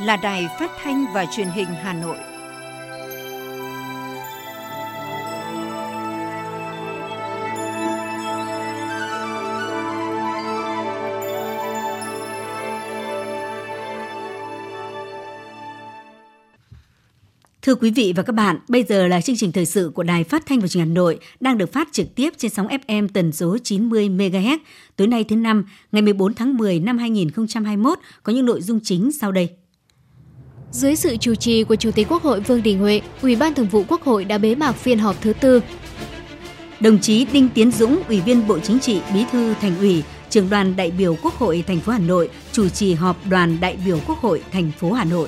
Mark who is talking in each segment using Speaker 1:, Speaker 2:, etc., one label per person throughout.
Speaker 1: là Đài Phát thanh và Truyền hình Hà Nội.
Speaker 2: Thưa quý vị và các bạn, bây giờ là chương trình thời sự của Đài Phát thanh và Truyền hình Hà Nội đang được phát trực tiếp trên sóng FM tần số 90 MHz. Tối nay thứ Năm, ngày 14 tháng 10 năm 2021 có những nội dung chính sau đây.
Speaker 3: Dưới sự chủ trì của Chủ tịch Quốc hội Vương Đình Huệ, Ủy ban Thường vụ Quốc hội đã bế mạc phiên họp thứ 4.
Speaker 2: Đồng chí Đinh Tiến Dũng, Ủy viên Bộ Chính trị, Bí thư Thành ủy, Trưởng đoàn đại biểu Quốc hội thành phố Hà Nội chủ trì họp Đoàn đại biểu Quốc hội thành phố Hà Nội.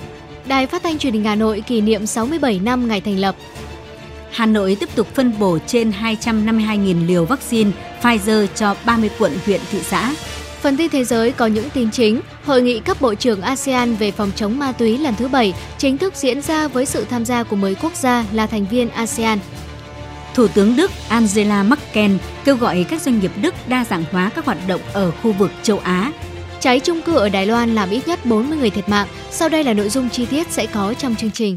Speaker 3: Đài Phát thanh Truyền hình Hà Nội kỷ niệm 67 năm ngày thành lập.
Speaker 2: Hà Nội tiếp tục phân bổ trên 252.000 liều vaccine Pfizer cho 30 quận, huyện, thị xã.
Speaker 3: Phần tin thế giới có những tin chính. Hội nghị cấp bộ trưởng ASEAN về phòng chống ma túy lần thứ 7 chính thức diễn ra với sự tham gia của 10 quốc gia là thành viên ASEAN.
Speaker 2: Thủ tướng Đức Angela Merkel kêu gọi các doanh nghiệp Đức đa dạng hóa các hoạt động ở khu vực châu Á.
Speaker 3: Cháy chung cư ở Đài Loan làm ít nhất 40 người thiệt mạng. Sau đây là nội dung chi tiết sẽ có trong chương trình.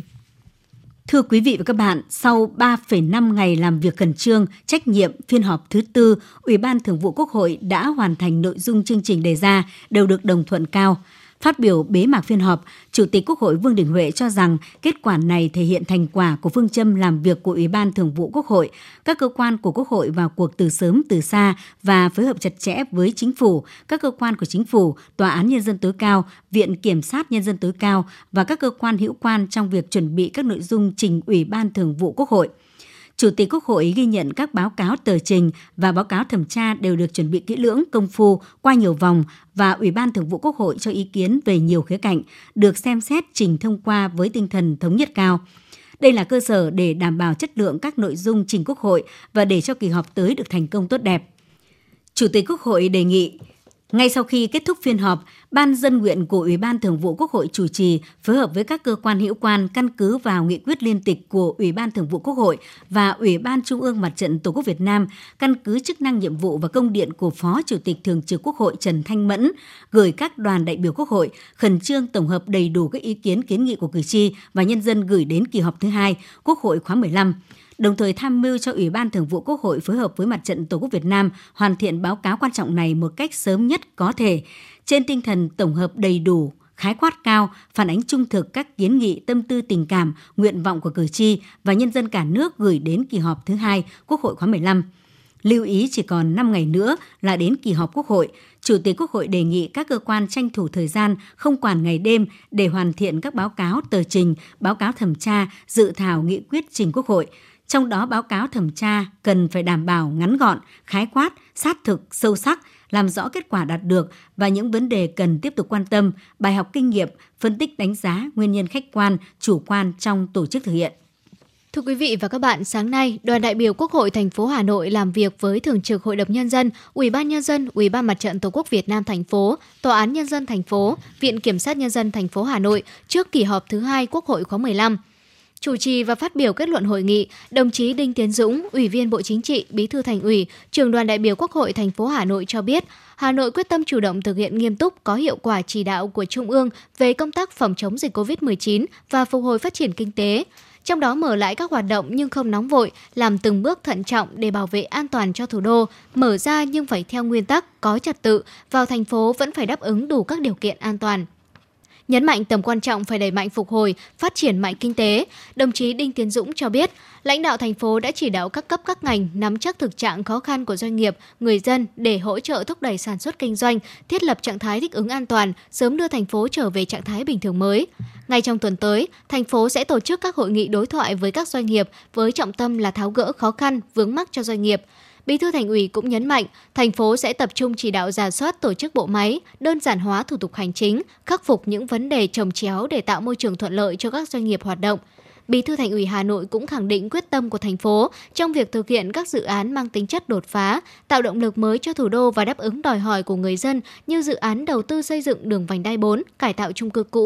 Speaker 2: Thưa quý vị và các bạn, sau 3,5 ngày làm việc khẩn trương, trách nhiệm, phiên họp thứ 4, Ủy ban Thường vụ Quốc hội đã hoàn thành nội dung chương trình đề ra, đều được đồng thuận cao. Phát biểu bế mạc phiên họp, Chủ tịch Quốc hội Vương Đình Huệ cho rằng kết quả này thể hiện thành quả của phương châm làm việc của Ủy ban Thường vụ Quốc hội. Các cơ quan của Quốc hội vào cuộc từ sớm từ xa và phối hợp chặt chẽ với Chính phủ, các cơ quan của Chính phủ, Tòa án Nhân dân tối cao, Viện Kiểm sát Nhân dân tối cao và các cơ quan hữu quan trong việc chuẩn bị các nội dung trình Ủy ban Thường vụ Quốc hội. Chủ tịch Quốc hội ghi nhận các báo cáo tờ trình và báo cáo thẩm tra đều được chuẩn bị kỹ lưỡng, công phu, qua nhiều vòng và Ủy ban Thường vụ Quốc hội cho ý kiến về nhiều khía cạnh, được xem xét trình thông qua với tinh thần thống nhất cao. Đây là cơ sở để đảm bảo chất lượng các nội dung trình Quốc hội và để cho kỳ họp tới được thành công tốt đẹp. Chủ tịch Quốc hội đề nghị ngay sau khi kết thúc phiên họp, Ban dân nguyện của Ủy ban Thường vụ Quốc hội chủ trì phối hợp với các cơ quan hữu quan căn cứ vào nghị quyết liên tịch của Ủy ban Thường vụ Quốc hội và Ủy ban Trung ương Mặt trận Tổ quốc Việt Nam, căn cứ chức năng nhiệm vụ và công điện của Phó Chủ tịch Thường trực Quốc hội Trần Thanh Mẫn, gửi các đoàn đại biểu Quốc hội khẩn trương tổng hợp đầy đủ các ý kiến kiến nghị của cử tri và nhân dân gửi đến kỳ họp thứ 2 Quốc hội khóa 15. Đồng thời tham mưu cho Ủy ban Thường vụ Quốc hội phối hợp với Mặt trận Tổ quốc Việt Nam hoàn thiện báo cáo quan trọng này một cách sớm nhất có thể, trên tinh thần tổng hợp đầy đủ, khái quát cao, phản ánh trung thực các kiến nghị, tâm tư, tình cảm, nguyện vọng của cử tri và nhân dân cả nước gửi đến kỳ họp thứ 2 Quốc hội khóa 15. Lưu ý chỉ còn 5 ngày nữa là đến kỳ họp Quốc hội. Chủ tịch Quốc hội đề nghị các cơ quan tranh thủ thời gian, không quản ngày đêm để hoàn thiện các báo cáo tờ trình, báo cáo thẩm tra, dự thảo nghị quyết trình Quốc hội. Trong đó báo cáo thẩm tra cần phải đảm bảo ngắn gọn, khái quát, sát thực, sâu sắc, làm rõ kết quả đạt được và những vấn đề cần tiếp tục quan tâm, bài học kinh nghiệm, phân tích đánh giá nguyên nhân khách quan, chủ quan trong tổ chức thực hiện.
Speaker 3: Thưa quý vị và các bạn, sáng nay, đoàn đại biểu Quốc hội thành phố Hà Nội làm việc với Thường trực Hội đồng Nhân dân, Ủy ban Nhân dân, Ủy ban Mặt trận Tổ quốc Việt Nam thành phố, Tòa án Nhân dân thành phố, Viện Kiểm sát Nhân dân thành phố Hà Nội trước kỳ họp thứ 2 Quốc hội khóa 15. Chủ trì và phát biểu kết luận hội nghị, đồng chí Đinh Tiến Dũng, Ủy viên Bộ Chính trị, Bí thư Thành ủy, Trưởng đoàn đại biểu Quốc hội thành phố Hà Nội cho biết, Hà Nội quyết tâm chủ động thực hiện nghiêm túc, có hiệu quả chỉ đạo của Trung ương về công tác phòng chống dịch COVID-19 và phục hồi phát triển kinh tế. Trong đó mở lại các hoạt động nhưng không nóng vội, làm từng bước thận trọng để bảo vệ an toàn cho thủ đô, mở ra nhưng phải theo nguyên tắc, có trật tự, vào thành phố vẫn phải đáp ứng đủ các điều kiện an toàn. Nhấn mạnh tầm quan trọng phải đẩy mạnh phục hồi, phát triển mạnh kinh tế, đồng chí Đinh Tiến Dũng cho biết, lãnh đạo thành phố đã chỉ đạo các cấp các ngành nắm chắc thực trạng khó khăn của doanh nghiệp, người dân để hỗ trợ thúc đẩy sản xuất kinh doanh, thiết lập trạng thái thích ứng an toàn, sớm đưa thành phố trở về trạng thái bình thường mới. Ngay trong tuần tới, thành phố sẽ tổ chức các hội nghị đối thoại với các doanh nghiệp với trọng tâm là tháo gỡ khó khăn, vướng mắc cho doanh nghiệp. Bí thư Thành ủy cũng nhấn mạnh, thành phố sẽ tập trung chỉ đạo rà soát tổ chức bộ máy, đơn giản hóa thủ tục hành chính, khắc phục những vấn đề chồng chéo để tạo môi trường thuận lợi cho các doanh nghiệp hoạt động. Bí thư Thành ủy Hà Nội cũng khẳng định quyết tâm của thành phố trong việc thực hiện các dự án mang tính chất đột phá, tạo động lực mới cho thủ đô và đáp ứng đòi hỏi của người dân như dự án đầu tư xây dựng đường vành đai 4, cải tạo chung cư cũ.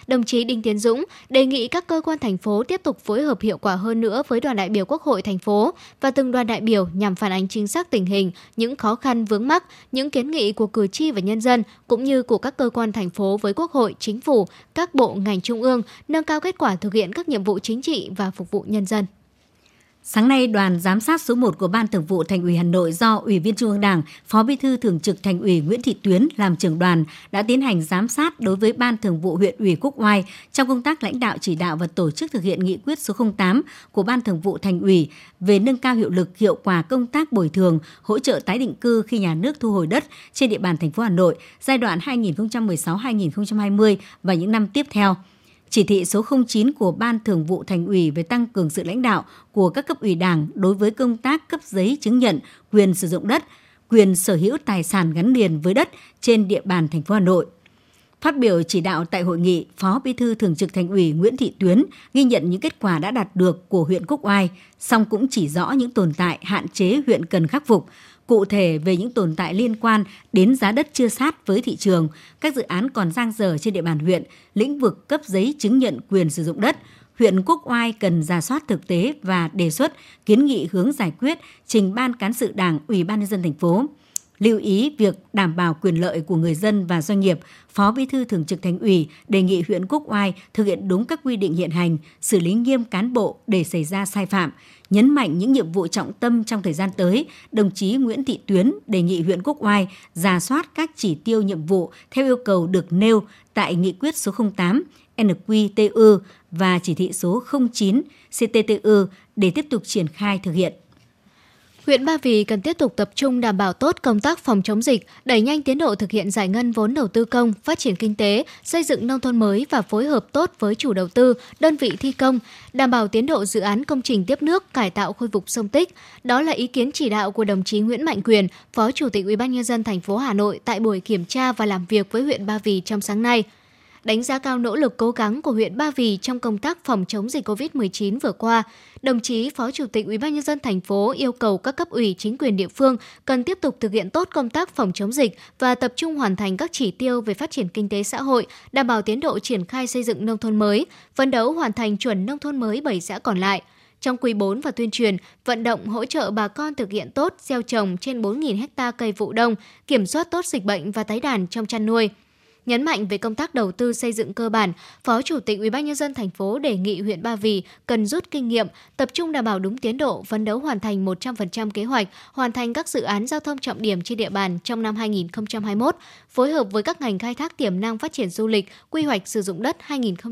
Speaker 3: đồng chí Đinh Tiến Dũng đề nghị các cơ quan thành phố tiếp tục phối hợp hiệu quả hơn nữa với đoàn đại biểu Quốc hội thành phố và từng đoàn đại biểu nhằm phản ánh chính xác tình hình, những khó khăn vướng mắc, những kiến nghị của cử tri và nhân dân cũng như của các cơ quan thành phố với Quốc hội, Chính phủ, các bộ ngành trung ương, nâng cao kết quả thực hiện các nhiệm vụ chính trị và phục vụ nhân dân.
Speaker 2: Sáng nay, đoàn giám sát số 1 của Ban Thường vụ Thành ủy Hà Nội do Ủy viên Trung ương Đảng, Phó Bí thư Thường trực Thành ủy Nguyễn Thị Tuyến làm trưởng đoàn đã tiến hành giám sát đối với Ban Thường vụ huyện ủy Quốc Oai trong công tác lãnh đạo chỉ đạo và tổ chức thực hiện nghị quyết số 08 của Ban Thường vụ Thành ủy về nâng cao hiệu lực hiệu quả công tác bồi thường, hỗ trợ tái định cư khi nhà nước thu hồi đất trên địa bàn thành phố Hà Nội giai đoạn 2016-2020 và những năm tiếp theo. Chỉ thị số 09 của Ban Thường vụ Thành ủy về tăng cường sự lãnh đạo của các cấp ủy Đảng đối với công tác cấp giấy chứng nhận quyền sử dụng đất, quyền sở hữu tài sản gắn liền với đất trên địa bàn thành phố Hà Nội. Phát biểu chỉ đạo tại hội nghị, Phó Bí thư Thường trực Thành ủy Nguyễn Thị Tuyến ghi nhận những kết quả đã đạt được của huyện Quốc Oai, song cũng chỉ rõ những tồn tại, hạn chế huyện cần khắc phục. Cụ thể về những tồn tại liên quan đến giá đất chưa sát với thị trường, các dự án còn dang dở trên địa bàn huyện, lĩnh vực cấp giấy chứng nhận quyền sử dụng đất, huyện Quốc Oai cần rà soát thực tế và đề xuất kiến nghị hướng giải quyết trình Ban Cán sự Đảng, Ủy ban nhân dân thành phố. Lưu ý việc đảm bảo quyền lợi của người dân và doanh nghiệp, Phó Bí thư Thường trực Thành ủy đề nghị huyện Quốc Oai thực hiện đúng các quy định hiện hành, xử lý nghiêm cán bộ để xảy ra sai phạm. Nhấn mạnh những nhiệm vụ trọng tâm trong thời gian tới, đồng chí Nguyễn Thị Tuyến đề nghị huyện Quốc Oai rà soát các chỉ tiêu nhiệm vụ theo yêu cầu được nêu tại nghị quyết số 08 NQTU và chỉ thị số 09 CTTU để tiếp tục triển khai thực hiện.
Speaker 3: Huyện Ba Vì cần tiếp tục tập trung đảm bảo tốt công tác phòng chống dịch, đẩy nhanh tiến độ thực hiện giải ngân vốn đầu tư công, phát triển kinh tế, xây dựng nông thôn mới và phối hợp tốt với chủ đầu tư, đơn vị thi công, đảm bảo tiến độ dự án công trình tiếp nước, cải tạo khôi phục sông Tích. Đó là ý kiến chỉ đạo của đồng chí Nguyễn Mạnh Quyền, Phó Chủ tịch Ủy ban nhân dân thành phố Hà Nội tại buổi kiểm tra và làm việc với huyện Ba Vì trong sáng nay. Đánh giá cao nỗ lực cố gắng của huyện Ba Vì trong công tác phòng chống dịch COVID-19 vừa qua, đồng chí Phó Chủ tịch Ủy ban nhân dân thành phố yêu cầu các cấp ủy chính quyền địa phương cần tiếp tục thực hiện tốt công tác phòng chống dịch và tập trung hoàn thành các chỉ tiêu về phát triển kinh tế xã hội, đảm bảo tiến độ triển khai xây dựng nông thôn mới, phấn đấu hoàn thành chuẩn nông thôn mới 7 xã còn lại. Trong quý 4 và tuyên truyền, vận động hỗ trợ bà con thực hiện tốt gieo trồng trên 4.000 ha cây vụ đông, kiểm soát tốt dịch bệnh và tái đàn trong chăn nuôi. Nhấn mạnh về công tác đầu tư xây dựng cơ bản, Phó Chủ tịch Ủy ban nhân dân thành phố đề nghị huyện Ba Vì cần rút kinh nghiệm, tập trung đảm bảo đúng tiến độ, phấn đấu hoàn thành 100% kế hoạch, hoàn thành các dự án giao thông trọng điểm trên địa bàn trong năm 2021, phối hợp với các ngành khai thác tiềm năng phát triển du lịch, quy hoạch sử dụng đất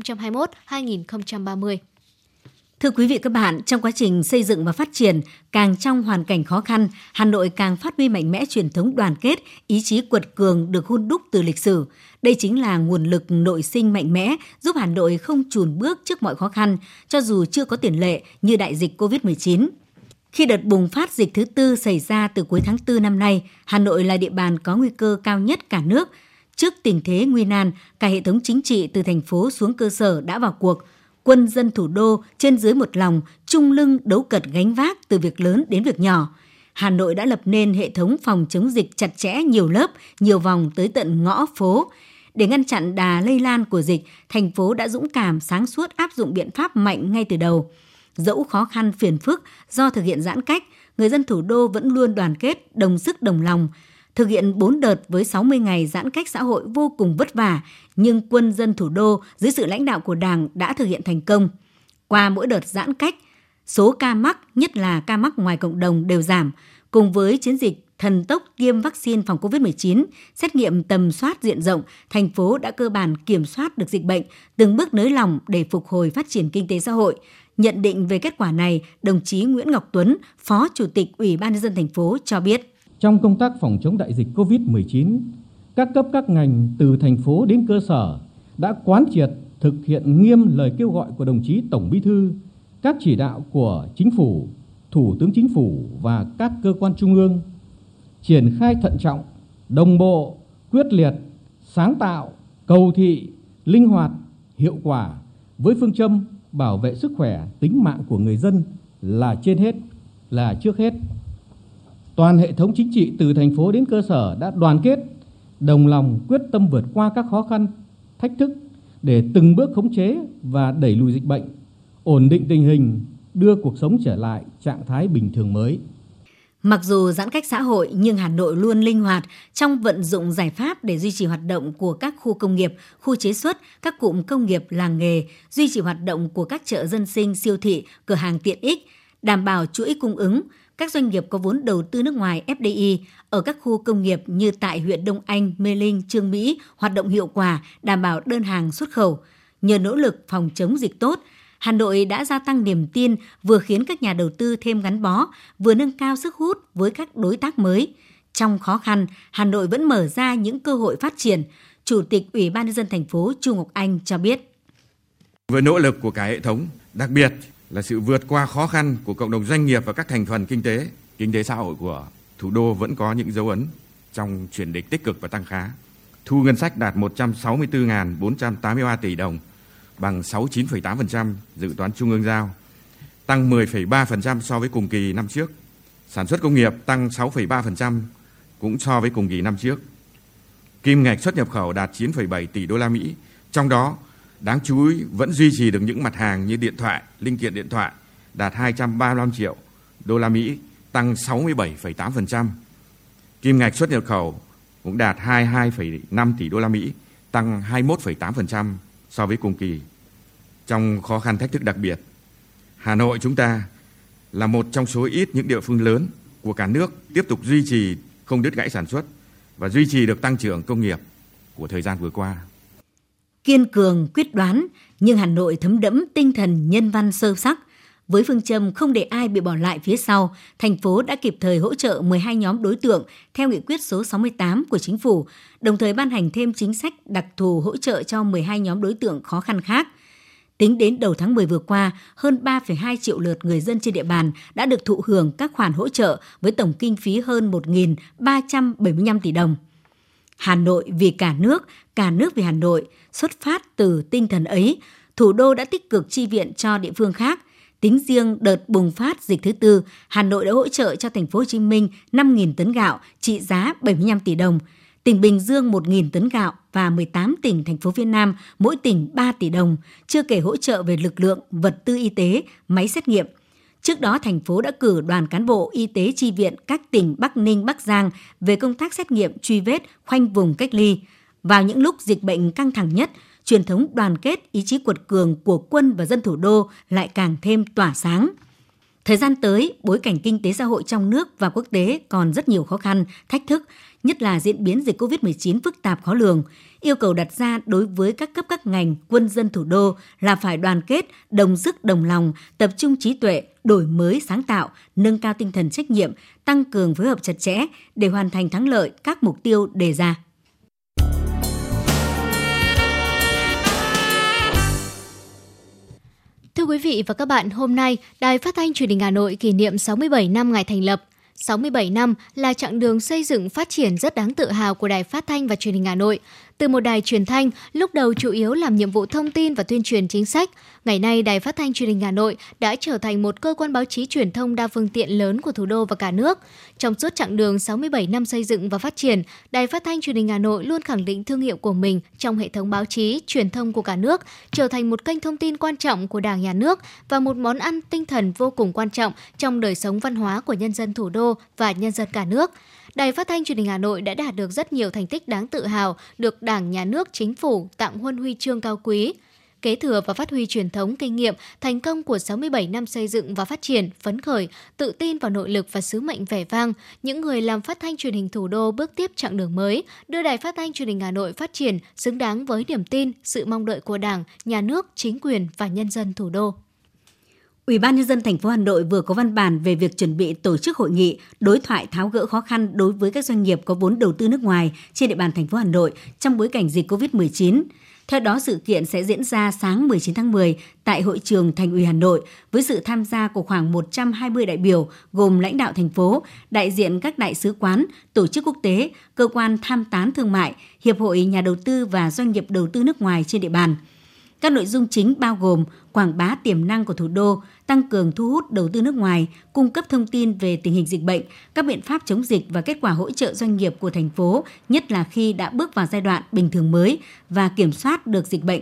Speaker 3: 2021-2030.
Speaker 2: Thưa quý vị các bạn, trong quá trình xây dựng và phát triển, càng trong hoàn cảnh khó khăn, Hà Nội càng phát huy mạnh mẽ truyền thống đoàn kết, ý chí quật cường được hun đúc từ lịch sử. Đây chính là nguồn lực nội sinh mạnh mẽ giúp Hà Nội không chùn bước trước mọi khó khăn, cho dù chưa có tiền lệ như đại dịch COVID-19. Khi đợt bùng phát dịch thứ tư xảy ra từ cuối tháng 4 năm nay, Hà Nội là địa bàn có nguy cơ cao nhất cả nước. Trước tình thế nguy nan, cả hệ thống chính trị từ thành phố xuống cơ sở đã vào cuộc. Quân dân thủ đô trên dưới một lòng, chung lưng đấu cật gánh vác từ việc lớn đến việc nhỏ. Hà Nội đã lập nên hệ thống phòng chống dịch chặt chẽ nhiều lớp, nhiều vòng tới tận ngõ phố. Để ngăn chặn đà lây lan của dịch, thành phố đã dũng cảm sáng suốt áp dụng biện pháp mạnh ngay từ đầu. Dẫu khó khăn phiền phức do thực hiện giãn cách, người dân thủ đô vẫn luôn đoàn kết, đồng sức đồng lòng. Thực hiện 4 đợt với 60 ngày giãn cách xã hội vô cùng vất vả, nhưng quân dân thủ đô dưới sự lãnh đạo của Đảng đã thực hiện thành công. Qua mỗi đợt giãn cách, số ca mắc, nhất là ca mắc ngoài cộng đồng đều giảm. Cùng với chiến dịch thần tốc tiêm vaccine phòng COVID-19, xét nghiệm tầm soát diện rộng, thành phố đã cơ bản kiểm soát được dịch bệnh, từng bước nới lỏng để phục hồi phát triển kinh tế xã hội. Nhận định về kết quả này, đồng chí Nguyễn Ngọc Tuấn, Phó Chủ tịch Ủy ban nhân dân thành phố cho biết.
Speaker 4: Trong công tác phòng chống đại dịch COVID-19, các cấp các ngành từ thành phố đến cơ sở đã quán triệt thực hiện nghiêm lời kêu gọi của đồng chí Tổng Bí thư, các chỉ đạo của Chính phủ, Thủ tướng Chính phủ và các cơ quan trung ương, triển khai thận trọng, đồng bộ, quyết liệt, sáng tạo, cầu thị, linh hoạt, hiệu quả với phương châm bảo vệ sức khỏe, tính mạng của người dân là trên hết, là trước hết. Toàn hệ thống chính trị từ thành phố đến cơ sở đã đoàn kết, đồng lòng quyết tâm vượt qua các khó khăn, thách thức để từng bước khống chế và đẩy lùi dịch bệnh, ổn định tình hình, đưa cuộc sống trở lại trạng thái bình thường mới.
Speaker 2: Mặc dù giãn cách xã hội nhưng Hà Nội luôn linh hoạt trong vận dụng giải pháp để duy trì hoạt động của các khu công nghiệp, khu chế xuất, các cụm công nghiệp làng nghề, duy trì hoạt động của các chợ dân sinh, siêu thị, cửa hàng tiện ích, đảm bảo chuỗi cung ứng. Các doanh nghiệp có vốn đầu tư nước ngoài FDI ở các khu công nghiệp như tại huyện Đông Anh, Mê Linh, Chương Mỹ hoạt động hiệu quả, đảm bảo đơn hàng xuất khẩu. Nhờ nỗ lực phòng chống dịch tốt, Hà Nội đã gia tăng niềm tin, vừa khiến các nhà đầu tư thêm gắn bó, vừa nâng cao sức hút với các đối tác mới. Trong khó khăn, Hà Nội vẫn mở ra những cơ hội phát triển. Chủ tịch Ủy ban nhân dân thành phố Chu Ngọc Anh cho biết.
Speaker 5: Với nỗ lực của cả hệ thống, đặc biệt là sự vượt qua khó khăn của cộng đồng doanh nghiệp và các thành phần kinh tế xã hội của thủ đô vẫn có những dấu ấn trong chuyển dịch tích cực và tăng khá. Thu ngân sách đạt 164.483 tỷ đồng, bằng 69,8% dự toán trung ương giao, tăng 10,3% so với cùng kỳ năm trước. Sản xuất công nghiệp tăng 6,3% cũng so với cùng kỳ năm trước. Kim ngạch xuất nhập khẩu đạt 9,7 tỷ đô la Mỹ, trong đó đáng chú ý vẫn duy trì được những mặt hàng như điện thoại, linh kiện điện thoại đạt 235 triệu đô la Mỹ, tăng 67,8%. Kim ngạch xuất nhập khẩu cũng đạt 22,5 tỷ đô la Mỹ, tăng 21,8% so với cùng kỳ. Trong khó khăn thách thức đặc biệt, Hà Nội chúng ta là một trong số ít những địa phương lớn của cả nước tiếp tục duy trì không đứt gãy sản xuất và duy trì được tăng trưởng công nghiệp của thời gian vừa qua.
Speaker 2: Kiên cường, quyết đoán, nhưng Hà Nội thấm đẫm tinh thần nhân văn sâu sắc. Với phương châm không để ai bị bỏ lại phía sau, thành phố đã kịp thời hỗ trợ 12 nhóm đối tượng theo nghị quyết số 68 của Chính phủ, đồng thời ban hành thêm chính sách đặc thù hỗ trợ cho 12 nhóm đối tượng khó khăn khác. Tính đến đầu tháng 10 vừa qua, hơn 3,2 triệu lượt người dân trên địa bàn đã được thụ hưởng các khoản hỗ trợ với tổng kinh phí hơn 1.375 tỷ đồng. Hà Nội vì cả nước vì Hà Nội, xuất phát từ tinh thần ấy, thủ đô đã tích cực chi viện cho địa phương khác. Tính riêng đợt bùng phát dịch thứ tư, Hà Nội đã hỗ trợ cho thành phố Hồ Chí Minh 5.000 tấn gạo trị giá 75 tỷ đồng, tỉnh Bình Dương 1.000 tấn gạo và 18 tỉnh thành phố phía Nam mỗi tỉnh 3 tỷ đồng, chưa kể hỗ trợ về lực lượng, vật tư y tế, máy xét nghiệm. Trước đó, thành phố đã cử đoàn cán bộ y tế chi viện các tỉnh Bắc Ninh, Bắc Giang về công tác xét nghiệm, truy vết, khoanh vùng cách ly. Vào những lúc dịch bệnh căng thẳng nhất, truyền thống đoàn kết, ý chí quật cường của quân và dân thủ đô lại càng thêm tỏa sáng. Thời gian tới, bối cảnh kinh tế xã hội trong nước và quốc tế còn rất nhiều khó khăn, thách thức, nhất là diễn biến dịch COVID-19 phức tạp khó lường. Yêu cầu đặt ra đối với các cấp các ngành, quân dân thủ đô là phải đoàn kết, đồng sức đồng lòng, tập trung trí tuệ, đổi mới sáng tạo, nâng cao tinh thần trách nhiệm, tăng cường phối hợp chặt chẽ để hoàn thành thắng lợi các mục tiêu đề ra.
Speaker 3: Thưa quý vị và các bạn, hôm nay, Đài Phát thanh Truyền hình Hà Nội kỷ niệm 67 năm ngày thành lập. 67 năm là chặng đường xây dựng phát triển rất đáng tự hào của Đài Phát thanh và Truyền hình Hà Nội. Từ một đài truyền thanh, lúc đầu chủ yếu làm nhiệm vụ thông tin và tuyên truyền chính sách, ngày nay Đài Phát thanh Truyền hình Hà Nội đã trở thành một cơ quan báo chí truyền thông đa phương tiện lớn của thủ đô và cả nước. Trong suốt chặng đường 67 năm xây dựng và phát triển, Đài Phát thanh Truyền hình Hà Nội luôn khẳng định thương hiệu của mình trong hệ thống báo chí, truyền thông của cả nước, trở thành một kênh thông tin quan trọng của Đảng, Nhà nước và một món ăn tinh thần vô cùng quan trọng trong đời sống văn hóa của nhân dân thủ đô và nhân dân cả nước. Đài Phát thanh Truyền hình Hà Nội đã đạt được rất nhiều thành tích đáng tự hào, được Đảng, Nhà nước, Chính phủ tặng huân huy chương cao quý. Kế thừa và phát huy truyền thống kinh nghiệm, thành công của 67 năm xây dựng và phát triển, phấn khởi, tự tin vào nội lực và sứ mệnh vẻ vang, những người làm phát thanh truyền hình thủ đô bước tiếp chặng đường mới, đưa Đài Phát thanh Truyền hình Hà Nội phát triển xứng đáng với niềm tin, sự mong đợi của Đảng, Nhà nước, chính quyền và nhân dân thủ đô.
Speaker 2: Ủy ban nhân dân thành phố Hà Nội vừa có văn bản về việc chuẩn bị tổ chức hội nghị đối thoại tháo gỡ khó khăn đối với các doanh nghiệp có vốn đầu tư nước ngoài trên địa bàn thành phố Hà Nội trong bối cảnh dịch COVID-19. Theo đó, sự kiện sẽ diễn ra sáng 19 tháng 10 tại Hội trường Thành ủy Hà Nội với sự tham gia của khoảng 120 đại biểu gồm lãnh đạo thành phố, đại diện các đại sứ quán, tổ chức quốc tế, cơ quan tham tán thương mại, hiệp hội nhà đầu tư và doanh nghiệp đầu tư nước ngoài trên địa bàn. Các nội dung chính bao gồm quảng bá tiềm năng của thủ đô, tăng cường thu hút đầu tư nước ngoài, cung cấp thông tin về tình hình dịch bệnh, các biện pháp chống dịch và kết quả hỗ trợ doanh nghiệp của thành phố, nhất là khi đã bước vào giai đoạn bình thường mới và kiểm soát được dịch bệnh,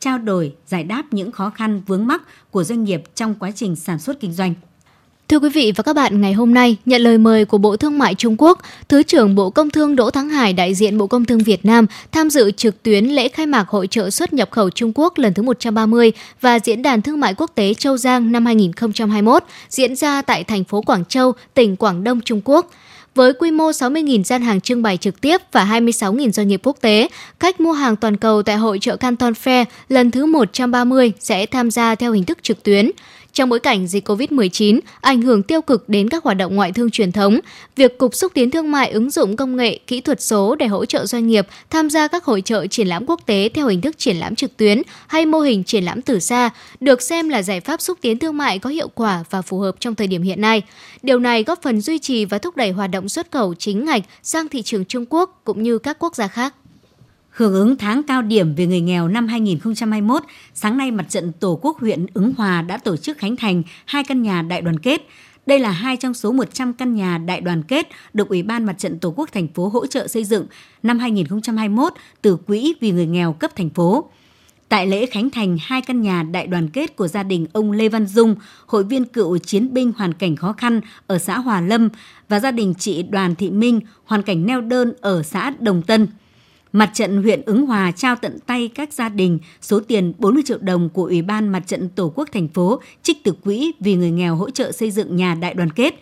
Speaker 2: trao đổi, giải đáp những khó khăn vướng mắc của doanh nghiệp trong quá trình sản xuất kinh doanh.
Speaker 3: Thưa quý vị và các bạn, ngày hôm nay, nhận lời mời của Bộ Thương mại Trung Quốc, Thứ trưởng Bộ Công Thương Đỗ Thắng Hải đại diện Bộ Công Thương Việt Nam tham dự trực tuyến lễ khai mạc Hội chợ xuất nhập khẩu Trung Quốc lần thứ 130 và Diễn đàn Thương mại Quốc tế Châu Giang năm 2021 diễn ra tại thành phố Quảng Châu, tỉnh Quảng Đông, Trung Quốc. Với quy mô 60.000 gian hàng trưng bày trực tiếp và 26.000 doanh nghiệp quốc tế, khách mua hàng toàn cầu tại Hội chợ Canton Fair lần thứ 130 sẽ tham gia theo hình thức trực tuyến. Trong bối cảnh dịch COVID-19 ảnh hưởng tiêu cực đến các hoạt động ngoại thương truyền thống, việc Cục Xúc tiến Thương mại ứng dụng công nghệ, kỹ thuật số để hỗ trợ doanh nghiệp tham gia các hội chợ triển lãm quốc tế theo hình thức triển lãm trực tuyến hay mô hình triển lãm từ xa được xem là giải pháp xúc tiến thương mại có hiệu quả và phù hợp trong thời điểm hiện nay. Điều này góp phần duy trì và thúc đẩy hoạt động xuất khẩu chính ngạch sang thị trường Trung Quốc cũng như các quốc gia khác.
Speaker 2: Hưởng ứng tháng cao điểm về người nghèo năm 2021, sáng nay Mặt trận Tổ quốc huyện Ứng Hòa đã tổ chức khánh thành 2 căn nhà đại đoàn kết. Đây là 2 trong số 100 căn nhà đại đoàn kết được Ủy ban Mặt trận Tổ quốc thành phố hỗ trợ xây dựng năm 2021 từ Quỹ vì người nghèo cấp thành phố. Tại lễ khánh thành 2 căn nhà đại đoàn kết của gia đình ông Lê Văn Dung, hội viên cựu chiến binh hoàn cảnh khó khăn ở xã Hòa Lâm và gia đình chị Đoàn Thị Minh, hoàn cảnh neo đơn ở xã Đồng Tân. Mặt trận huyện Ứng Hòa trao tận tay các gia đình số tiền 40 triệu đồng của Ủy ban Mặt trận Tổ quốc thành phố trích từ Quỹ vì người nghèo hỗ trợ xây dựng nhà đại đoàn kết.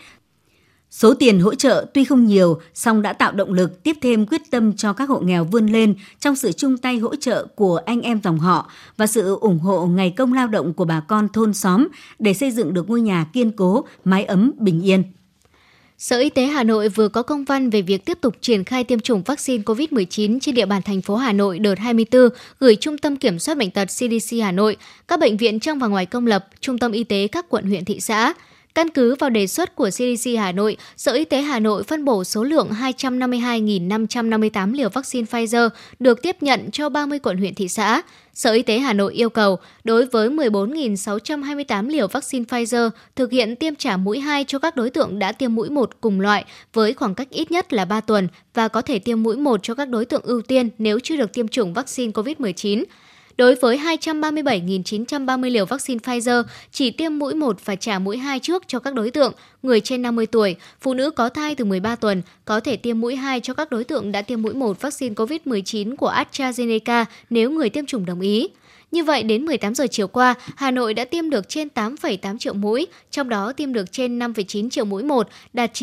Speaker 2: Số tiền hỗ trợ tuy không nhiều, song đã tạo động lực tiếp thêm quyết tâm cho các hộ nghèo vươn lên trong sự chung tay hỗ trợ của anh em dòng họ và sự ủng hộ ngày công lao động của bà con thôn xóm để xây dựng được ngôi nhà kiên cố, mái ấm, bình yên.
Speaker 3: Sở Y tế Hà Nội vừa có công văn về việc tiếp tục triển khai tiêm chủng vaccine COVID-19 trên địa bàn thành phố Hà Nội đợt 24, gửi Trung tâm Kiểm soát Bệnh tật CDC Hà Nội, các bệnh viện trong và ngoài công lập, trung tâm y tế các quận huyện thị xã. Căn cứ vào đề xuất của CDC Hà Nội, Sở Y tế Hà Nội phân bổ số lượng 252.558 liều vaccine Pfizer được tiếp nhận cho 30 quận huyện thị xã. Sở Y tế Hà Nội yêu cầu đối với 14.628 liều vaccine Pfizer thực hiện tiêm trả mũi 2 cho các đối tượng đã tiêm mũi 1 cùng loại với khoảng cách ít nhất là 3 tuần và có thể tiêm mũi 1 cho các đối tượng ưu tiên nếu chưa được tiêm chủng vaccine COVID-19. Đối với 237.930 liều vaccine Pfizer, chỉ tiêm mũi 1 và trả mũi 2 trước cho các đối tượng người trên 50 tuổi, phụ nữ có thai từ 13 tuần, có thể tiêm mũi 2 cho các đối tượng đã tiêm mũi 1 vaccine COVID-19 của AstraZeneca nếu người tiêm chủng đồng ý. Như vậy, đến 18 giờ chiều qua, Hà Nội đã tiêm được trên 8,8 triệu mũi, trong đó tiêm được trên 5,9 triệu mũi 1, đạt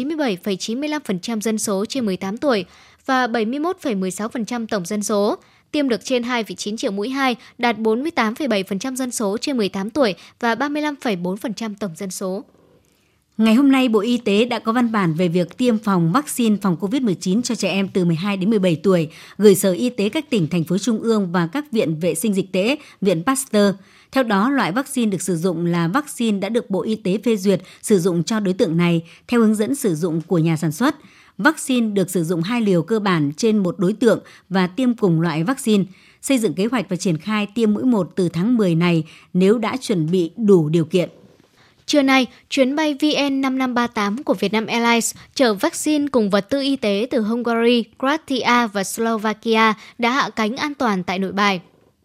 Speaker 3: 97,95% dân số trên 18 tuổi và 71,16% tổng dân số. Tiêm được trên 2,9 triệu mũi 2, đạt 48,7% dân số trên 18 tuổi và 35,4% tổng dân số.
Speaker 2: Ngày hôm nay, Bộ Y tế đã có văn bản về việc tiêm phòng vaccine phòng COVID-19 cho trẻ em từ 12 đến 17 tuổi, gửi Sở Y tế các tỉnh, thành phố trung ương và các viện vệ sinh dịch tễ, viện Pasteur. Theo đó, loại vaccine được sử dụng là vaccine đã được Bộ Y tế phê duyệt sử dụng cho đối tượng này theo hướng dẫn sử dụng của nhà sản xuất. Vaccine được sử dụng 2 liều cơ bản trên một đối tượng và tiêm cùng loại vaccine. Xây dựng kế hoạch và triển khai tiêm mũi 1 từ tháng 10 này nếu đã chuẩn bị đủ điều kiện.
Speaker 3: Trưa nay, chuyến bay VN5538 của Vietnam Airlines chở vaccine cùng vật tư y tế từ Hungary, Croatia và Slovakia đã hạ cánh an toàn tại Nội Bài.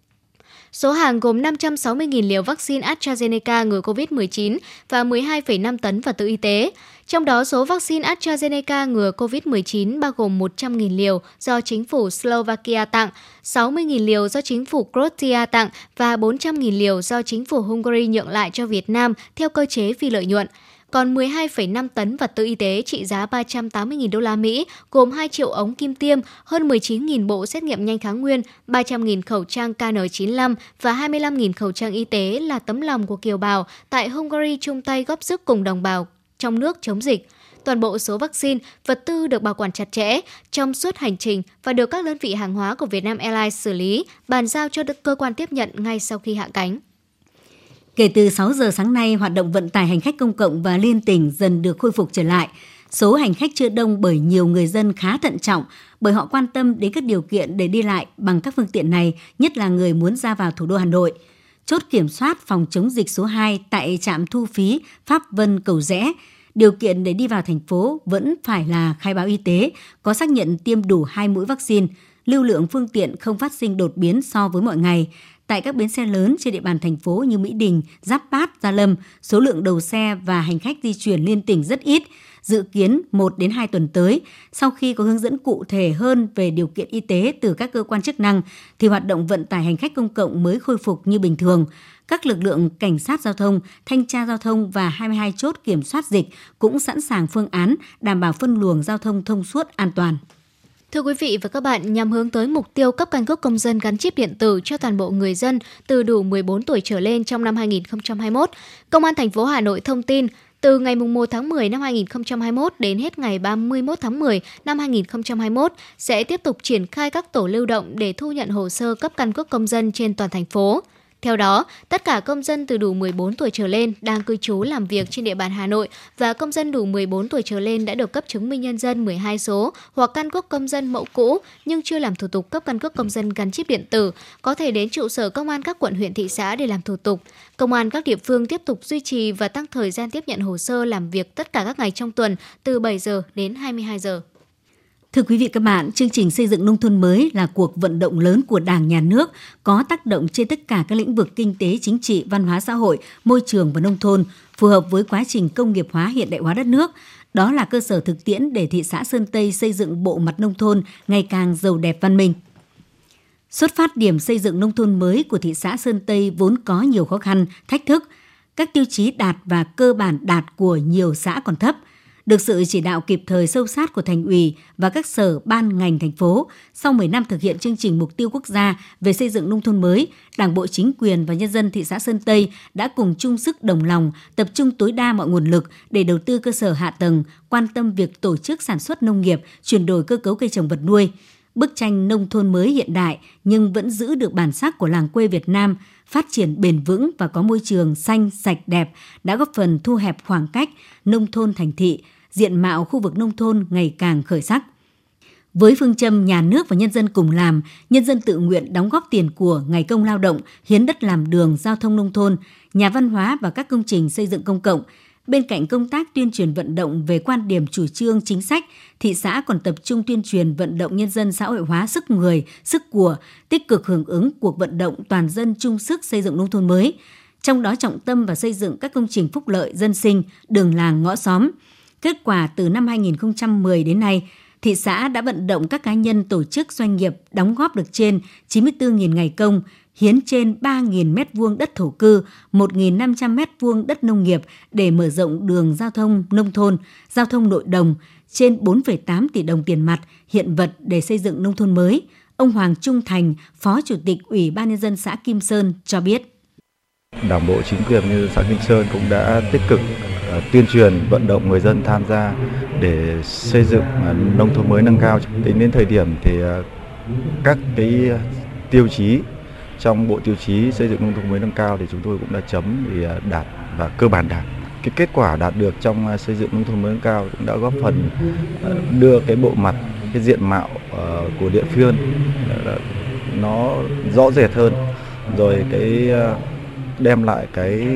Speaker 3: Số hàng gồm 560.000 liều vaccine AstraZeneca ngừa COVID-19 và 12,5 tấn vật tư y tế. Trong đó, số vaccine AstraZeneca ngừa COVID-19 bao gồm 100.000 liều do chính phủ Slovakia tặng, 60.000 liều do chính phủ Croatia tặng và 400.000 liều do chính phủ Hungary nhượng lại cho Việt Nam theo cơ chế phi lợi nhuận. Còn 12,5 tấn vật tư y tế trị giá 380.000 đô la Mỹ, gồm 2 triệu ống kim tiêm, hơn 19.000 bộ xét nghiệm nhanh kháng nguyên, 300.000 khẩu trang KN95 và 25.000 khẩu trang y tế là tấm lòng của kiều bào tại Hungary chung tay góp sức cùng đồng bào trong nước chống dịch. Toàn bộ số vaccine, vật tư được bảo quản chặt chẽ trong suốt hành trình và được các đơn vị hàng hóa của Vietnam Airlines xử lý, bàn giao cho cơ quan tiếp nhận ngay sau khi hạ cánh.
Speaker 2: Kể từ 6 giờ sáng nay, hoạt động vận tải hành khách công cộng và liên tỉnh dần được khôi phục trở lại. Số hành khách chưa đông bởi nhiều người dân khá thận trọng, bởi họ quan tâm đến các điều kiện để đi lại bằng các phương tiện này, nhất là người muốn ra vào thủ đô Hà Nội. Chốt kiểm soát phòng chống dịch số 2 tại trạm thu phí Pháp Vân Cầu Giẽ. Điều kiện để đi vào thành phố vẫn phải là khai báo y tế, có xác nhận tiêm đủ 2 mũi vaccine. lưu lượng phương tiện không phát sinh đột biến so với mọi ngày. Tại các bến xe lớn trên địa bàn thành phố như Mỹ Đình, Giáp Bát, Gia Lâm, số lượng đầu xe và hành khách di chuyển liên tỉnh rất ít. Dự kiến 1 đến 2 tuần tới, sau khi có hướng dẫn cụ thể hơn về điều kiện y tế từ các cơ quan chức năng, thì hoạt động vận tải hành khách công cộng mới khôi phục như bình thường. Các lực lượng cảnh sát giao thông, thanh tra giao thông và 22 chốt kiểm soát dịch cũng sẵn sàng phương án đảm bảo phân luồng giao thông thông suốt an toàn.
Speaker 3: Thưa quý vị và các bạn, nhằm hướng tới mục tiêu cấp căn cước công dân gắn chip điện tử cho toàn bộ người dân từ đủ 14 tuổi trở lên trong năm 2021, Công an thành phố Hà Nội thông tin từ ngày 1 tháng 10 năm 2021 đến hết ngày 31 tháng 10 năm 2021 sẽ tiếp tục triển khai các tổ lưu động để thu nhận hồ sơ cấp căn cước công dân trên toàn thành phố. Theo đó, tất cả công dân từ đủ 14 tuổi trở lên đang cư trú làm việc trên địa bàn Hà Nội và công dân đủ 14 tuổi trở lên đã được cấp chứng minh nhân dân 12 số hoặc căn cước công dân mẫu cũ nhưng chưa làm thủ tục cấp căn cước công dân gắn chip điện tử có thể đến trụ sở công an các quận huyện thị xã để làm thủ tục. Công an các địa phương tiếp tục duy trì và tăng thời gian tiếp nhận hồ sơ làm việc tất cả các ngày trong tuần từ 7 giờ đến 22 giờ.
Speaker 2: Thưa quý vị các bạn, chương trình xây dựng nông thôn mới là cuộc vận động lớn của Đảng, Nhà nước, có tác động trên tất cả các lĩnh vực kinh tế, chính trị, văn hóa xã hội, môi trường và nông thôn, phù hợp với quá trình công nghiệp hóa, hiện đại hóa đất nước. Đó là cơ sở thực tiễn để thị xã Sơn Tây xây dựng bộ mặt nông thôn ngày càng giàu đẹp văn minh. Xuất phát điểm xây dựng nông thôn mới của thị xã Sơn Tây vốn có nhiều khó khăn, thách thức. Các tiêu chí đạt và cơ bản đạt của nhiều xã còn thấp. Được sự chỉ đạo kịp thời sâu sát của Thành ủy và các sở ban ngành thành phố, sau 10 năm thực hiện chương trình mục tiêu quốc gia về xây dựng nông thôn mới, Đảng bộ, chính quyền và nhân dân thị xã Sơn Tây đã cùng chung sức đồng lòng, tập trung tối đa mọi nguồn lực để đầu tư cơ sở hạ tầng, quan tâm việc tổ chức sản xuất nông nghiệp, chuyển đổi cơ cấu cây trồng vật nuôi. Bức tranh nông thôn mới hiện đại nhưng vẫn giữ được bản sắc của làng quê Việt Nam, phát triển bền vững và có môi trường xanh, sạch, đẹp đã góp phần thu hẹp khoảng cách nông thôn thành thị, diện mạo khu vực nông thôn ngày càng khởi sắc. Với phương châm nhà nước và nhân dân cùng làm, nhân dân tự nguyện đóng góp tiền của, ngày công lao động, hiến đất làm đường, giao thông nông thôn, nhà văn hóa và các công trình xây dựng công cộng. Bên cạnh công tác tuyên truyền vận động về quan điểm chủ trương chính sách, thị xã còn tập trung tuyên truyền vận động nhân dân xã hội hóa sức người, sức của, tích cực hưởng ứng cuộc vận động toàn dân chung sức xây dựng nông thôn mới. Trong đó trọng tâm vào xây dựng các công trình phúc lợi, dân sinh, đường làng, ngõ xóm. Kết quả từ năm 2010 đến nay, thị xã đã vận động các cá nhân, tổ chức, doanh nghiệp đóng góp được trên 94.000 ngày công, hiến trên 3.000 m2 đất thổ cư, 1.500 m2 đất nông nghiệp để mở rộng đường giao thông nông thôn, giao thông nội đồng, trên 4,8 tỷ đồng tiền mặt, hiện vật để xây dựng nông thôn mới. Ông Hoàng Trung Thành, Phó Chủ tịch Ủy ban Nhân dân xã Kim Sơn cho biết.
Speaker 6: Đảng bộ, chính quyền nhân dân xã Kim Sơn cũng đã tích cực tuyên truyền vận động người dân tham gia để xây dựng nông thôn mới nâng cao. Tính đến thời điểm thì các cái tiêu chí trong bộ tiêu chí xây dựng nông thôn mới nâng cao thì chúng tôi cũng đã chấm thì đạt và cơ bản đạt. Cái kết quả đạt được trong xây dựng nông thôn mới nâng cao cũng đã góp phần đưa cái bộ mặt, cái diện mạo của địa phương nó rõ rệt hơn, rồi cái đem lại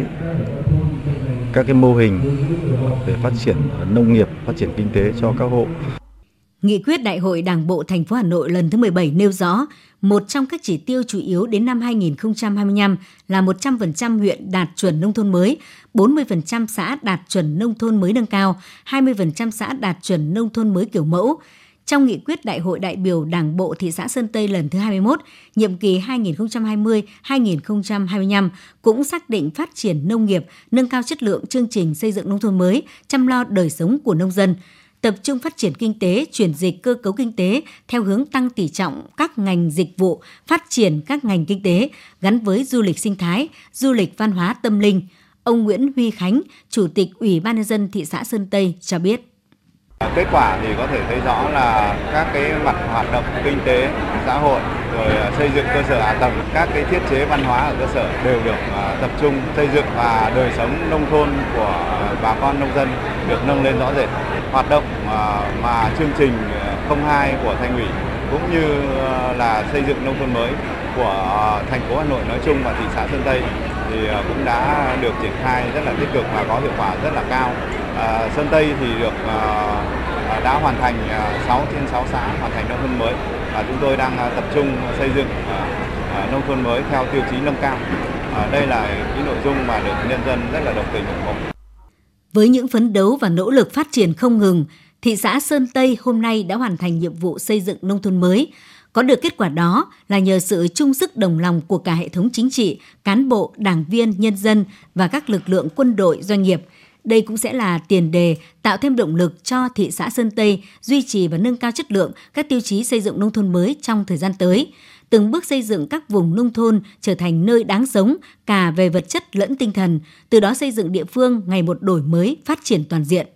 Speaker 6: các cái mô hình về phát triển nông nghiệp, phát triển kinh tế cho các hộ.
Speaker 2: Nghị quyết Đại hội Đảng bộ thành phố Hà Nội lần thứ 17 nêu rõ, một trong các chỉ tiêu chủ yếu đến năm 2025 là 100% huyện đạt chuẩn nông thôn mới, 40% xã đạt chuẩn nông thôn mới nâng cao, 20% xã đạt chuẩn nông thôn mới kiểu mẫu. Trong nghị quyết Đại hội đại biểu Đảng bộ thị xã Sơn Tây lần thứ 21, nhiệm kỳ 2020-2025 cũng xác định phát triển nông nghiệp, nâng cao chất lượng chương trình xây dựng nông thôn mới, chăm lo đời sống của nông dân, tập trung phát triển kinh tế, chuyển dịch cơ cấu kinh tế theo hướng tăng tỷ trọng các ngành dịch vụ, phát triển các ngành kinh tế gắn với du lịch sinh thái, du lịch văn hóa tâm linh. Ông Nguyễn Huy Khánh, Chủ tịch Ủy ban Nhân dân thị xã Sơn Tây cho biết.
Speaker 7: Kết quả thì có thể thấy rõ là các cái mặt hoạt động kinh tế, xã hội, rồi xây dựng cơ sở hạ tầng, các cái thiết chế văn hóa ở cơ sở đều được tập trung xây dựng và đời sống nông thôn của bà con nông dân được nâng lên rõ rệt. Hoạt động mà chương trình 02 của Thành ủy cũng như là xây dựng nông thôn mới của thành phố Hà Nội nói chung và thị xã Sơn Tây thì cũng đã được triển khai rất là tích cực và có hiệu quả rất là cao. Sơn Tây thì đã hoàn thành 6 trên 6 xã hoàn thành nông thôn mới. và chúng tôi đang tập trung xây dựng nông thôn mới theo tiêu chí nâng cao. Đây là cái nội dung mà được nhân dân rất là đồng tình ủng hộ.
Speaker 2: Với những phấn đấu và nỗ lực phát triển không ngừng, thị xã Sơn Tây hôm nay đã hoàn thành nhiệm vụ xây dựng nông thôn mới. Có được kết quả đó là nhờ sự chung sức đồng lòng của cả hệ thống chính trị, cán bộ, đảng viên, nhân dân và các lực lượng quân đội, doanh nghiệp. Đây cũng sẽ là tiền đề tạo thêm động lực cho thị xã Sơn Tây duy trì và nâng cao chất lượng các tiêu chí xây dựng nông thôn mới trong thời gian tới, từng bước xây dựng các vùng nông thôn trở thành nơi đáng sống cả về vật chất lẫn tinh thần, từ đó xây dựng địa phương ngày một đổi mới, phát triển toàn diện.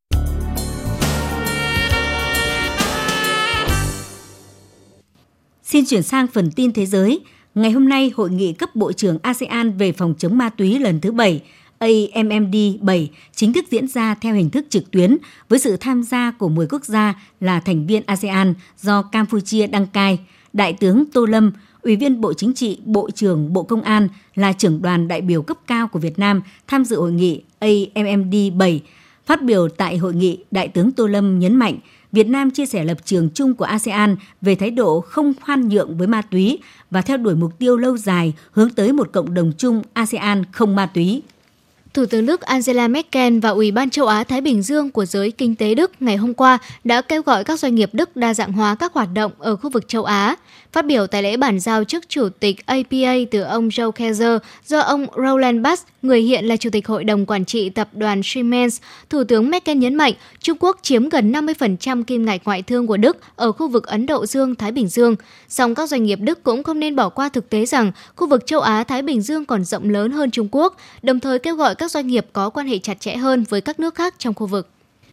Speaker 2: Xin chuyển sang phần tin thế giới. Ngày hôm nay, Hội nghị cấp Bộ trưởng ASEAN về phòng chống ma túy lần thứ 7, AMMD 7, chính thức diễn ra theo hình thức trực tuyến với sự tham gia của 10 quốc gia là thành viên ASEAN do Campuchia đăng cai. Đại tướng Tô Lâm, Ủy viên Bộ Chính trị, Bộ trưởng Bộ Công an là trưởng đoàn đại biểu cấp cao của Việt Nam tham dự hội nghị AMMD 7. Phát biểu tại hội nghị, Đại tướng Tô Lâm nhấn mạnh Việt Nam chia sẻ lập trường chung của ASEAN về thái độ không khoan nhượng với ma túy và theo đuổi mục tiêu lâu dài hướng tới một cộng đồng chung ASEAN không ma túy.
Speaker 3: Thủ tướng Đức Angela Merkel và Ủy ban châu Á-Thái Bình Dương của giới kinh tế Đức ngày hôm qua đã kêu gọi các doanh nghiệp Đức đa dạng hóa các hoạt động ở khu vực châu Á. Phát biểu tại lễ bàn giao chức chủ tịch APA từ ông Joe Kaiser do ông Roland Barthes, người hiện là chủ tịch hội đồng quản trị tập đoàn Siemens, Thủ tướng Merkel nhấn mạnh Trung Quốc chiếm gần 50% kim ngạch ngoại thương của Đức ở khu vực Ấn Độ Dương-Thái Bình Dương. Song các doanh nghiệp Đức cũng không nên bỏ qua thực tế rằng khu vực châu Á-Thái Bình Dương còn rộng lớn hơn Trung Quốc, đồng thời kêu gọi các doanh nghiệp có quan hệ chặt chẽ hơn với các nước khác trong khu vực.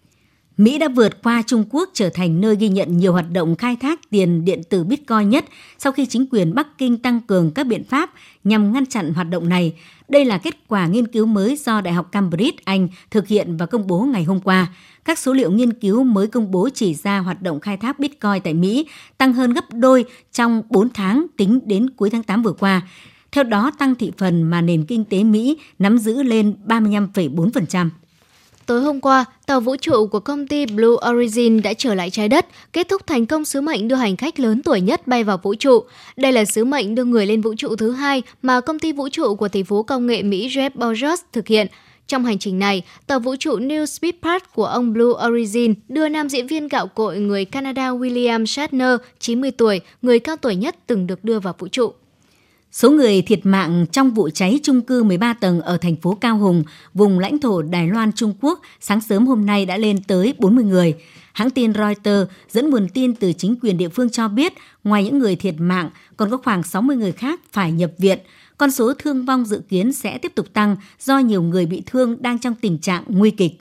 Speaker 2: Mỹ đã vượt qua Trung Quốc trở thành nơi ghi nhận nhiều hoạt động khai thác tiền điện tử Bitcoin nhất sau khi chính quyền Bắc Kinh tăng cường các biện pháp nhằm ngăn chặn hoạt động này. Đây là kết quả nghiên cứu mới do Đại học Cambridge, Anh thực hiện và công bố ngày hôm qua. Các số liệu nghiên cứu mới công bố chỉ ra hoạt động khai thác Bitcoin tại Mỹ tăng hơn gấp đôi trong 4 tháng tính đến cuối tháng 8 vừa qua. Theo đó, tăng thị phần mà nền kinh tế Mỹ nắm giữ lên 35,4%.
Speaker 3: Tối hôm qua, tàu vũ trụ của công ty Blue Origin đã trở lại trái đất, kết thúc thành công sứ mệnh đưa hành khách lớn tuổi nhất bay vào vũ trụ. Đây là sứ mệnh đưa người lên vũ trụ thứ 2 mà công ty vũ trụ của tỷ phú công nghệ Mỹ Jeff Bezos thực hiện. Trong hành trình này, tàu vũ trụ New Shepard của ông Blue Origin đưa nam diễn viên gạo cội người Canada William Shatner, 90 tuổi, người cao tuổi nhất từng được đưa vào vũ trụ.
Speaker 2: Số người thiệt mạng trong vụ cháy chung cư 13 tầng ở thành phố Cao Hùng, vùng lãnh thổ Đài Loan, Trung Quốc, sáng sớm hôm nay đã lên tới 40 người. Hãng tin Reuters dẫn nguồn tin từ chính quyền địa phương cho biết, ngoài những người thiệt mạng, còn có khoảng 60 người khác phải nhập viện. Con số thương vong dự kiến sẽ tiếp tục tăng do nhiều người bị thương đang trong tình trạng nguy kịch.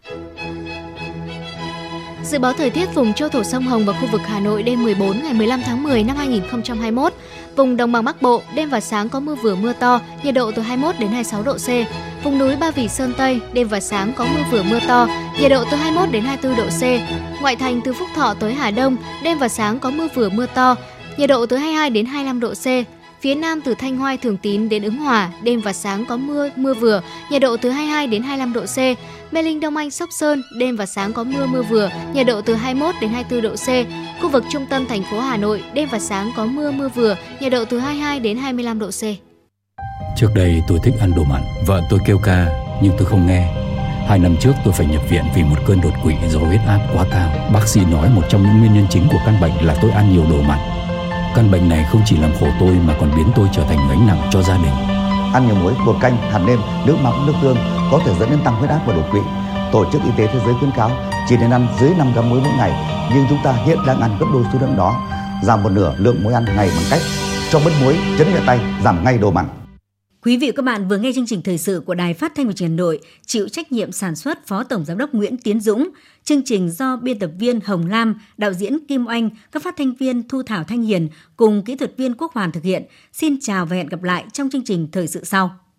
Speaker 3: Dự báo thời tiết vùng Châu thổ sông Hồng và khu vực Hà Nội đêm 14 ngày 15 tháng 10 năm 2021. Vùng Đồng bằng Bắc Bộ, đêm và sáng có mưa vừa mưa to, nhiệt độ từ 21 đến 26 độ C. Vùng núi Ba Vì Sơn Tây, đêm và sáng có mưa vừa mưa to, nhiệt độ từ 21 đến 24 độ C. Ngoại thành từ Phúc Thọ tới Hà Đông, đêm và sáng có mưa vừa mưa to, nhiệt độ từ 22 đến 25 độ C. Phía Nam từ Thanh Hoai Thường Tín đến Ứng Hòa, đêm và sáng có mưa vừa, nhiệt độ từ 22 đến 25 độ C. Mê Linh Đông Anh Sóc Sơn, đêm và sáng có mưa vừa, nhiệt độ từ 21 đến 24 độ C. Khu vực trung tâm thành phố Hà Nội, đêm và sáng có mưa vừa, nhiệt độ từ 22 đến 25 độ C.
Speaker 8: Trước đây tôi thích ăn đồ mặn, vợ tôi kêu ca nhưng tôi không nghe. 2 năm trước tôi phải nhập viện vì một cơn đột quỵ do huyết áp quá cao. Bác sĩ nói một trong những nguyên nhân chính của căn bệnh là tôi ăn nhiều đồ mặn. Căn bệnh này không chỉ làm khổ tôi mà còn biến tôi trở thành gánh nặng cho gia đình.
Speaker 9: Ăn nhiều muối, bột canh, hạt nêm, nước mắm, nước tương có thể dẫn đến tăng huyết áp và đột quỵ. Tổ chức Y tế Thế giới khuyến cáo chỉ nên ăn dưới 5 gram muối mỗi ngày, nhưng chúng ta hiện đang ăn gấp đôi số lượng đó. Giảm một nửa lượng muối ăn ngày bằng cách cho bớt muối, chấn nhẹ tay, giảm ngay đồ mặn.
Speaker 2: Quý vị và các bạn vừa nghe chương trình thời sự của Đài Phát thanh và Truyền hình Hà Nội, chịu trách nhiệm sản xuất Phó Tổng Giám đốc Nguyễn Tiến Dũng, chương trình do biên tập viên Hồng Lam, đạo diễn Kim Oanh, các phát thanh viên Thu Thảo Thanh Hiền cùng kỹ thuật viên Quốc Hoàn thực hiện. Xin chào và hẹn gặp lại trong chương trình thời sự sau.